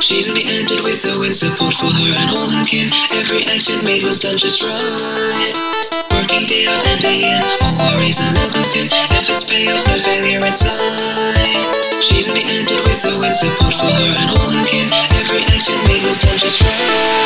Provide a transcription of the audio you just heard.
Easily ended with a win, support for her and all her kin. Every action made was done just right. Working day out and day in, all worries are never thin. Efforts pay off, no failure inside. Easily ended with a win, support for her and all her kin. Every action made was done just right.